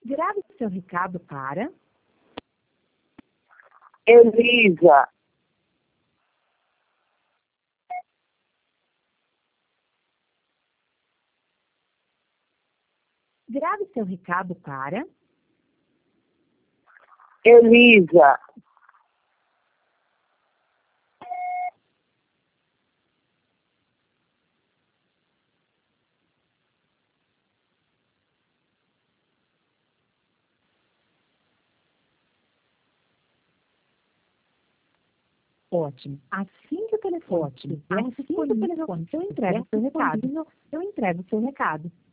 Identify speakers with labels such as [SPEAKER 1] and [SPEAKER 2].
[SPEAKER 1] Grave seu recado para
[SPEAKER 2] Elisa.
[SPEAKER 1] Grave seu recado para
[SPEAKER 2] Elisa.
[SPEAKER 1] Ótimo. Assim que o telefone estiver, eu entrego seu recado.